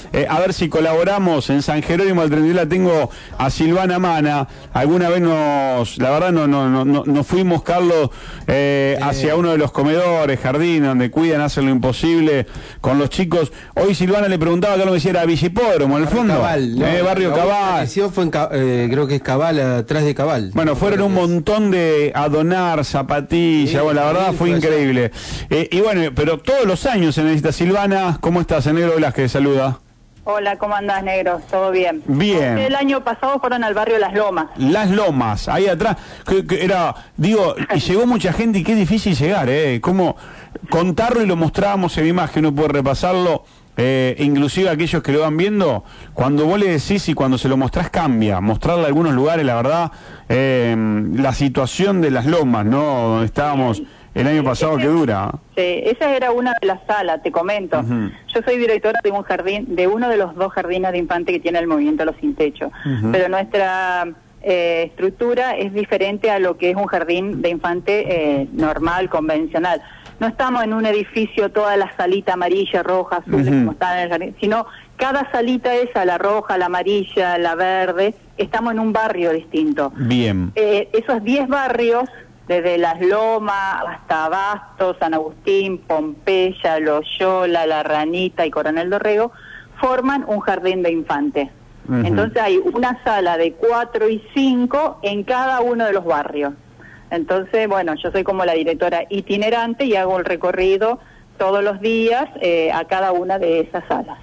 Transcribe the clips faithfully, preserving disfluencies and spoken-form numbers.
eh, a ver si colaboramos en San Jerónimo al treinta y uno. La tengo a Silvana Mana. Alguna vez nos, la verdad, no, no, no, no nos fuimos, Carlos, eh, hacia uno de los comedores, jardín, donde cuidan, hacen lo imposible con los chicos. Hoy Silvana le preguntaba, Carlos me decía, era Villipódromo, en el fondo. Cabal, no, eh, Barrio Cabal. Fue en, eh, creo que es Cabal, atrás de Cabal. Bueno, fueron un montón de a donar zapatillas, sí, bueno, la verdad sí, fue, fue increíble. Eh, y bueno, pero todos los años se necesita. Silvana, ¿cómo estás? Negro Velázquez, saluda. Hola, ¿cómo andás, Negro? ¿Todo bien? Bien. El año pasado fueron al barrio Las Lomas. Las Lomas, ahí atrás, que, que era, digo, y llegó mucha gente y qué difícil llegar, ¿eh? Cómo contarlo y lo mostrábamos en imagen, uno puede repasarlo. Eh, inclusive aquellos que lo van viendo, cuando vos le decís y cuando se lo mostrás cambia, mostrarle algunos lugares, la verdad, eh, la situación de Las Lomas, ¿no? Donde estábamos el año pasado, que dura. Sí, esa era una de las salas, te comento. Uh-huh. Yo soy directora de un jardín, de uno de los dos jardines de infantes que tiene el movimiento Los Sin Techo, uh-huh. pero nuestra eh, estructura es diferente a lo que es un jardín de infante eh, normal, convencional. No estamos en un edificio, toda la salita amarilla, roja, azul, uh-huh. como está en el jardín, sino cada salita esa, la roja, la amarilla, la verde, estamos en un barrio distinto. Bien. Eh, esos diez barrios, desde Las Lomas hasta Bastos, San Agustín, Pompeya, Loyola, La Ranita y Coronel Dorrego, forman un jardín de infantes. Uh-huh. Entonces hay una sala de cuatro y cinco en cada uno de los barrios. Entonces, bueno, yo soy como la directora itinerante y hago el recorrido todos los días eh, a cada una de esas salas.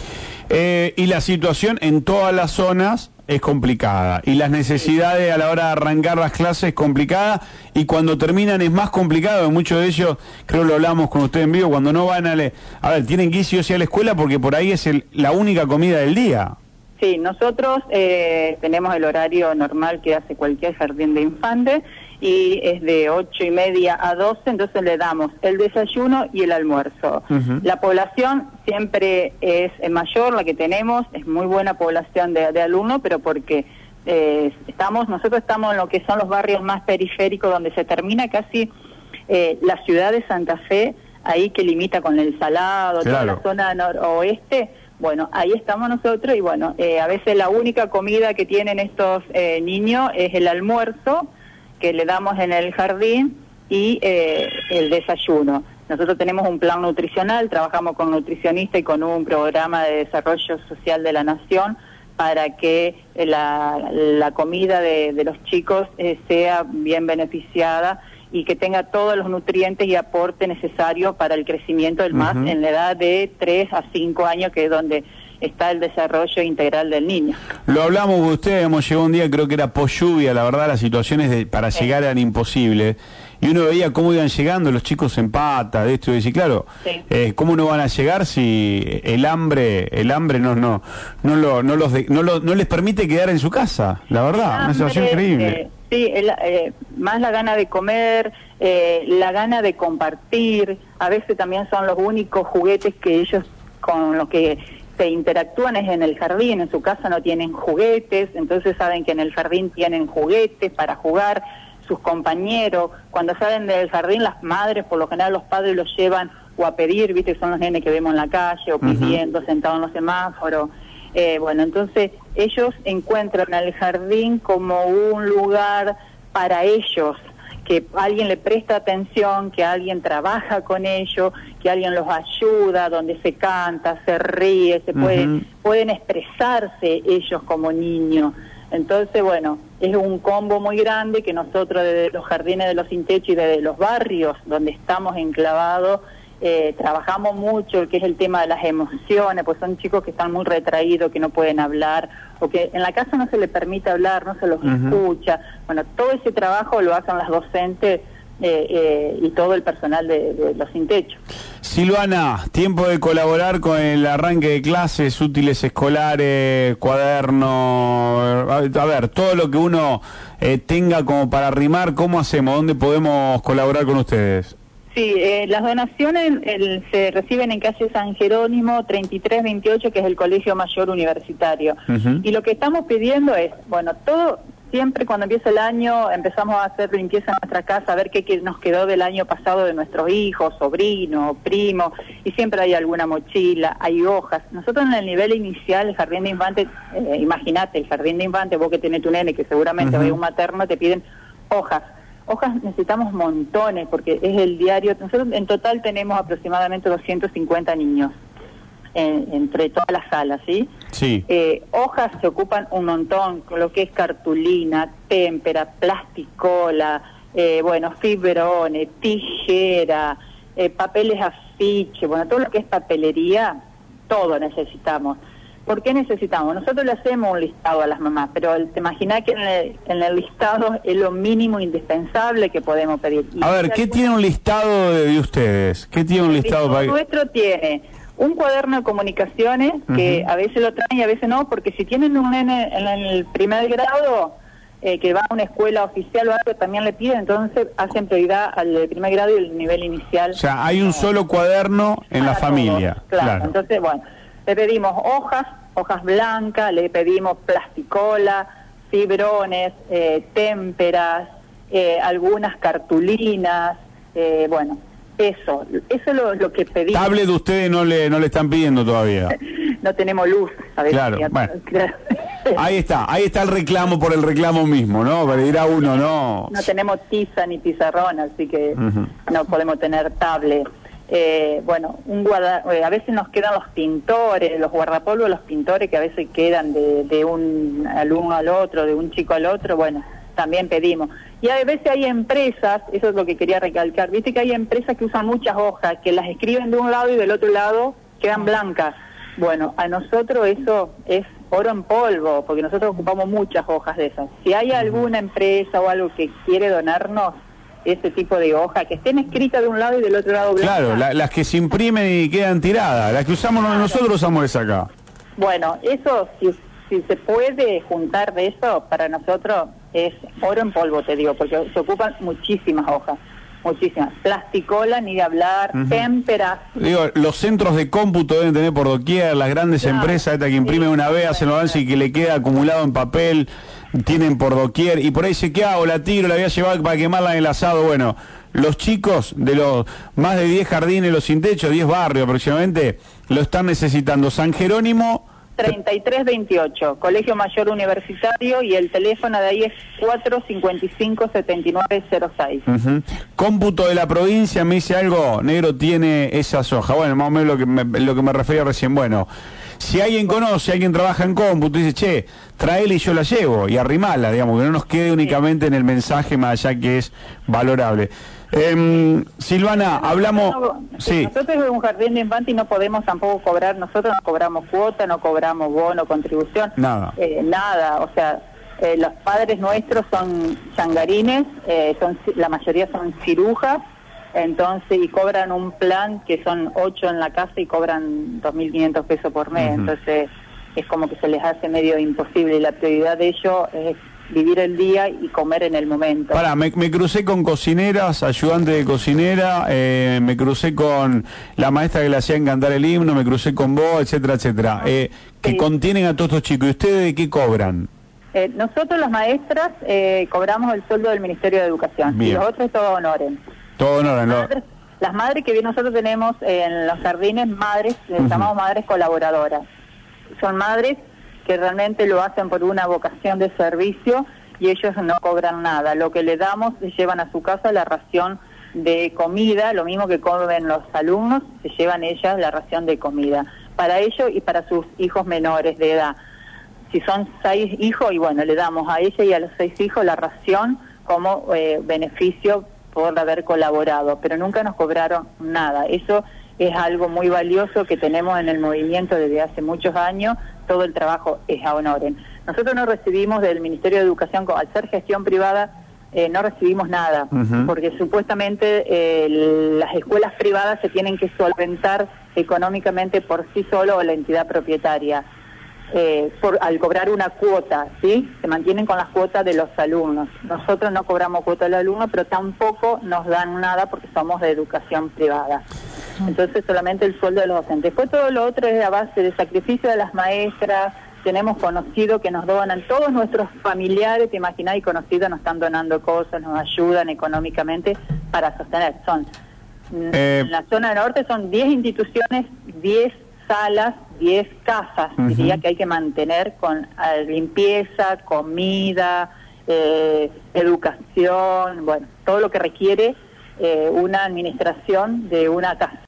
Eh, y la situación en todas las zonas es complicada, y las necesidades a la hora de arrancar las clases es complicada, y cuando terminan es más complicado. Muchos de ellos, creo lo hablamos con usted en vivo, cuando no van a... Le... A ver, tienen que ir sí o sí a la escuela porque por ahí es el, la única comida del día. Sí, nosotros eh, tenemos el horario normal que hace cualquier jardín de infantes, y es de ocho y media a doce, entonces le damos el desayuno y el almuerzo. Uh-huh. La población siempre es mayor, la que tenemos, es muy buena población de, de alumnos, pero porque eh, estamos, nosotros estamos en lo que son los barrios más periféricos, donde se termina casi eh, la ciudad de Santa Fe, ahí que limita con el Salado, claro. Toda la zona noroeste. Bueno, ahí estamos nosotros, y bueno, eh, a veces la única comida que tienen estos eh, niños es el almuerzo, que le damos en el jardín, y eh, el desayuno. Nosotros tenemos un plan nutricional, trabajamos con nutricionistas y con un programa de desarrollo social de la Nación para que la, la comida de, de los chicos eh, sea bien beneficiada y que tenga todos los nutrientes y aporte necesario para el crecimiento del más uh-huh. en la edad de tres a cinco años, que es donde está el desarrollo integral del niño. Lo hablamos con usted, hemos llegado un día, creo que era post lluvia, la verdad las situaciones de, para sí. llegar eran imposibles, y uno veía cómo iban llegando los chicos en pata, de esto, y decir, claro, sí. eh, ¿cómo no van a llegar si el hambre el hambre no no no lo, no los de, no, lo, no les permite quedar en su casa? La verdad, hambre, una situación increíble. Eh, sí, el, eh, más la gana de comer, eh, la gana de compartir, a veces también son los únicos juguetes que ellos con los que se interactúan es en el jardín. En su casa no tienen juguetes, entonces saben que en el jardín tienen juguetes para jugar, sus compañeros. Cuando salen del jardín, las madres, por lo general los padres los llevan o a pedir, viste, son los nenes que vemos en la calle, o pidiendo, uh-huh. sentados en los semáforos. Eh, bueno, entonces ellos encuentran el jardín como un lugar para ellos, que alguien le presta atención, que alguien trabaja con ellos, que alguien los ayuda, donde se canta, se ríe, se puede, uh-huh. pueden expresarse ellos como niños. Entonces, bueno, es un combo muy grande que nosotros desde los jardines de Los Sin Techo y desde los barrios donde estamos enclavados, eh, trabajamos mucho, que es el tema de las emociones, pues son chicos que están muy retraídos, que no pueden hablar, o que en la casa no se les permite hablar, no se los uh-huh. escucha. Bueno, todo ese trabajo lo hacen las docentes eh, eh, y todo el personal de, de Los Sin Techo. Silvana, tiempo de colaborar con el arranque de clases, útiles escolares, cuadernos, a ver, todo lo que uno eh, tenga como para arrimar, ¿cómo hacemos? ¿Dónde podemos colaborar con ustedes? Sí, eh, las donaciones el, se reciben en calle San Jerónimo treinta y tres veintiocho, que es el Colegio Mayor Universitario. Uh-huh. Y lo que estamos pidiendo es, bueno, todo siempre cuando empieza el año empezamos a hacer limpieza en nuestra casa, a ver qué, qué nos quedó del año pasado de nuestros hijos, sobrinos, primos, y siempre hay alguna mochila, hay hojas. Nosotros en el nivel inicial, el jardín de infantes, eh, imagínate, el jardín de infantes, vos que tenés tu nene, que seguramente uh-huh. va a un materno, te piden hojas. Hojas necesitamos montones, porque es el diario. Nosotros en total tenemos aproximadamente doscientos cincuenta niños. En, entre todas las salas, ¿sí? Sí. Eh, hojas se ocupan un montón, con lo que es cartulina, témpera, plasticola, eh, bueno, fibrones, tijera, eh, papeles afiche, bueno, todo lo que es papelería, todo necesitamos. ¿Por qué necesitamos? Nosotros le hacemos un listado a las mamás, pero te imaginas que en el, en el listado es lo mínimo indispensable que podemos pedir. Y a ver, ¿qué tiene un listado de, de ustedes? ¿Qué tiene un listado para...? Nuestro tiene... un cuaderno de comunicaciones que uh-huh. a veces lo traen y a veces no, porque si tienen un nene en el primer grado eh, que va a una escuela oficial o algo, también le piden, entonces hacen prioridad al primer grado y el nivel inicial. O sea, hay un no, solo cuaderno en la familia. Todos, claro. claro, entonces, bueno, le pedimos hojas, hojas blancas, le pedimos plasticola, fibrones, eh, témperas, eh, algunas cartulinas, eh, bueno... Eso, eso es lo, lo que pedimos. Tablet de ustedes no le no le están pidiendo todavía. No tenemos luz, ¿sabes? Claro, bueno. Ahí está, ahí está el reclamo por el reclamo mismo, ¿no? Pero dirá uno, no. No tenemos tiza ni pizarrón, así que uh-huh. no podemos tener tablet. Eh, bueno, un guarda, eh, a veces nos quedan los pintores, los guardapolvos, los pintores que a veces quedan de, de un alumno al otro, de un chico al otro, bueno, también pedimos. Y a veces hay empresas, eso es lo que quería recalcar, viste que hay empresas que usan muchas hojas, que las escriben de un lado y del otro lado quedan blancas. Bueno, a nosotros eso es oro en polvo, porque nosotros ocupamos muchas hojas de esas. Si hay alguna empresa o algo que quiere donarnos ese tipo de hoja, que estén escritas de un lado y del otro lado blancas. Claro, la, las que se imprimen y quedan tiradas, las que usamos claro. nosotros usamos esa acá. Bueno, eso, si, si se puede juntar de eso, para nosotros... es oro en polvo, te digo, porque se ocupan muchísimas hojas, muchísimas. Plasticola, ni de hablar, uh-huh. témperas. Digo, los centros de cómputo deben tener por doquier, las grandes claro. empresas estas que imprimen sí, una vez, hacen los avances y que le queda acumulado en papel, tienen por doquier, y por ahí se queda, o la tiro, la voy a llevar para quemarla en el asado. Bueno, los chicos de los más de diez jardines, los sin techo, diez barrios aproximadamente, lo están necesitando. San Jerónimo... treinta y tres veintiocho, Colegio Mayor Universitario, y el teléfono de ahí es cuatro cinco cinco, siete nueve cero seis. Uh-huh. Cómputo de la provincia, me dice algo, Negro tiene esas hojas. Bueno, más o menos lo que me, lo que me refería recién. Bueno, si alguien conoce, alguien trabaja en cómputo, dice, che, traela y yo la llevo, y arrimala, digamos, que no nos quede únicamente en el mensaje, más allá que es valorable. Eh, Silvana, no, hablamos... No, no, sí. Nosotros en un jardín de infantes y no podemos tampoco cobrar, nosotros no cobramos cuota, no cobramos bono, contribución, nada, eh, nada, o sea, eh, los padres nuestros son changarines, eh, son la mayoría son cirujas, entonces, y cobran un plan que son ocho en la casa y cobran dos mil quinientos pesos por mes, uh-huh. entonces es como que se les hace medio imposible, y la prioridad de ellos es vivir el día y comer en el momento. Pará, me, me crucé con cocineras, ayudantes de cocinera, eh, me crucé con la maestra que le hacían cantar el himno, me crucé con vos, etcétera, etcétera, eh, que sí. contienen a todos estos chicos. ¿Y ustedes de qué cobran? Eh, nosotros las maestras eh, cobramos el sueldo del Ministerio de Educación. Bien. Y los otros todo honoren. Todo honoren. Las madres, las madres que nosotros tenemos eh, en los jardines, madres, les uh-huh. llamamos madres colaboradoras. Son madres que realmente lo hacen por una vocación de servicio y ellos no cobran nada. Lo que le damos, se llevan a su casa la ración de comida, lo mismo que comen los alumnos, se llevan ellas la ración de comida, para ellos y para sus hijos menores de edad. Si son seis hijos, y bueno, le damos a ella y a los seis hijos la ración como eh, beneficio por haber colaborado, pero nunca nos cobraron nada. Eso es algo muy valioso que tenemos en el movimiento desde hace muchos años. Todo el trabajo es a honoren. Nosotros no recibimos del Ministerio de Educación, al ser gestión privada, eh, no recibimos nada, uh-huh. porque supuestamente eh, las escuelas privadas se tienen que solventar económicamente por sí solo o la entidad propietaria, eh, por, al cobrar una cuota, ¿sí? Se mantienen con las cuotas de los alumnos. Nosotros no cobramos cuota del alumno, pero tampoco nos dan nada porque somos de educación privada. Entonces solamente el sueldo de los docentes. Después todo lo otro es a base de sacrificio de las maestras, tenemos conocidos que nos donan, todos nuestros familiares, te imaginas, y conocidos nos están donando cosas, nos ayudan económicamente para sostener. Son eh, en la zona norte son diez instituciones, diez salas, diez casas, uh-huh. diría que hay que mantener con eh, limpieza, comida, eh, educación, bueno, todo lo que requiere eh, una administración de una casa.